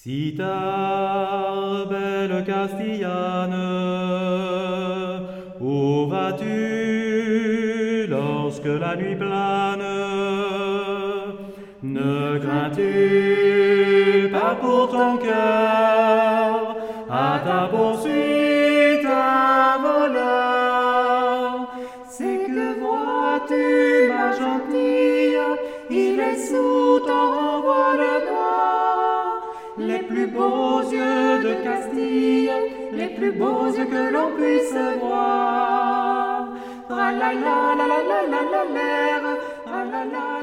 Si tard, belle Castillane, où vas-tu lorsque la nuit plane? Ne crains-tu pas pour ton cœur à ta poursuite un voleur? C'est que vois-tu, ma gentille, il est sous ton voile d'or. Les plus beaux yeux de Castille, les plus beaux yeux que l'on puisse voir. Tra la la la la la la la la la la.